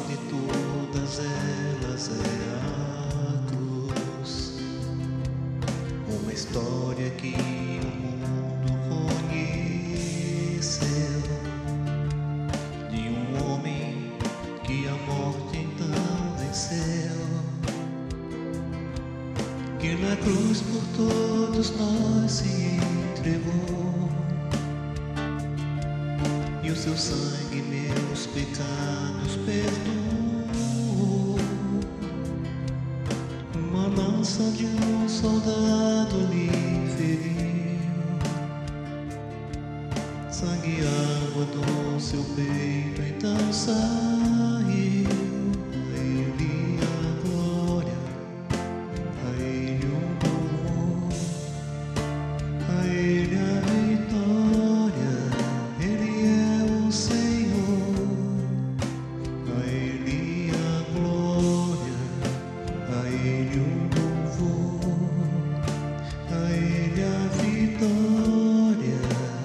de todas elas é a cruz, uma história que o mundo conheceu, de um homem que a morte então venceu, que na cruz por todos nós se entregou, e o seu sangue meus pecados perdoou. Uma lança de um soldado lhe feriu, sangue e água do seu peito então saiu. A ele a glória, a ele o louvor, a ele a vitória. Ele é o Senhor, a ele a glória, a ele o louvor, a ele a vitória.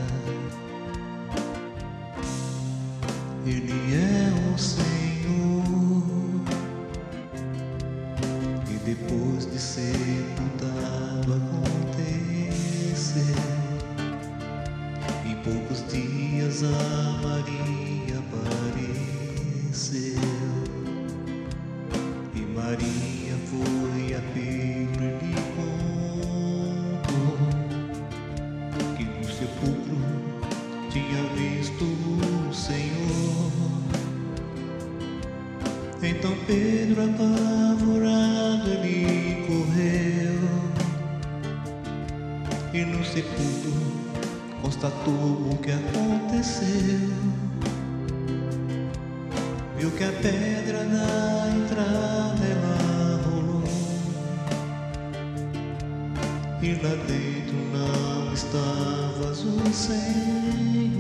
Ele é o Senhor. E depois de sepultado aconteceu, em poucos dias a Maria apareceu, e Maria foi a Pedro e lhe contou que no sepulcro tinha visto o Senhor. Então Pedro, apavorado, ele correu, e no sepulcro constatou o que aconteceu. Viu que a pedra da entrada ela rolou, e lá dentro não estava o Senhor.